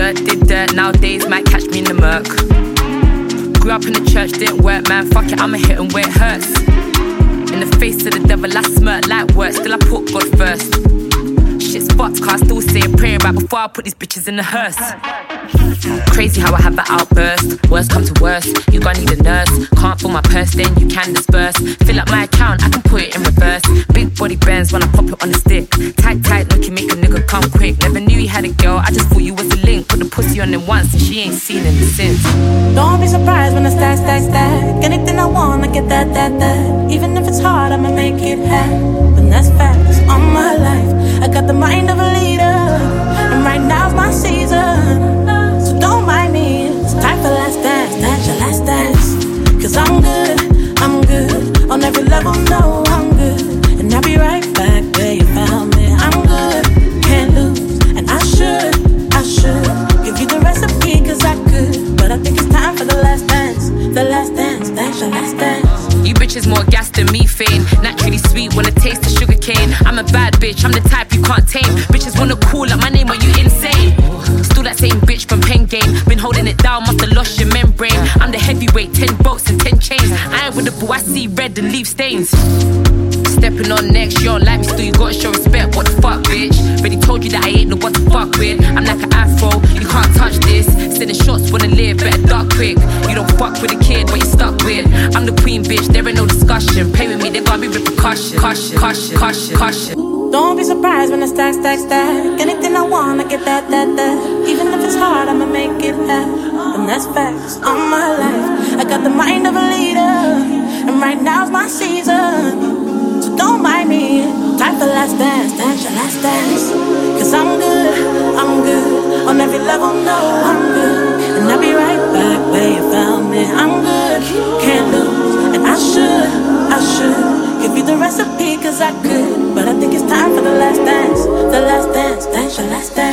did dirt. Nowadays might catch me in the murk. Grew up in the church, didn't work, man. Fuck it, I'ma hit 'em where it hurts. In the face of the devil, I smirk like work. Still I put God first. Shit's fucked, can't still say a prayer right before I put these bitches in the hearse. Crazy how I have an outburst. Worst come to worst, you gon' need a nurse. Can't fill my purse, then you can disperse. Fill up my account, I can put it in reverse. Big body bends when I pop it on the stick. Tight, tight, look, you make a nigga come quick. Never knew you had a girl, I just thought you was a link. Put the pussy on him once and she ain't seen him since. Don't be surprised when I stack, stack, stack. Anything I want, I get that, that, that. Even if it's hard, I'ma make it happen. And that's facts on my life. I got the mind of a leader, and right now's my season. So don't mind me, it's time for last dance, that's your last dance. Cause I'm good, on every level, no, I'm good. And I'll be right back where you found me. I'm good, can't lose, and I should give you the recipe cause I could. But I think it's time for the last dance, that's your last dance. You bitches more gas than methane. Naturally sweet when it tastes the sugar cane. I'm a bad bitch, I'm the type you can't tame. Bitches wanna call up my name, are you insane? Still that same bitch from Pen Game. Been holding it down, must have lost your membrane. I'm the heavyweight, 10 bolts and 10 chains. I ain't with the boo, I see red and leave stains. Stepping on next, you don't like me, still you gotta show respect. What the fuck, bitch? Already told you that I ain't no what to fuck with. I'm like an afro, you can't touch this. Sending shots, wanna live, better duck quick. You don't fuck with a kid, what you stuck with. I'm the queen, bitch, there ain't no discussion. Play with me, there gotta be repercussion. Caution. Don't be surprised when I stack, stack, stack. Anything I want, I get that, that, that. Even if it's hard, I'ma make it happen. And that's facts on my life. I got the mind of a leader, and right now's my season. So don't mind me, time for last dance, that's your last dance. Cause I'm good, on every level, no, I'm good. And I'll be right back where you found me. I'm good, can't lose, and I should give you the recipe cause I could. But I think it's time for the last dance, that's your last dance.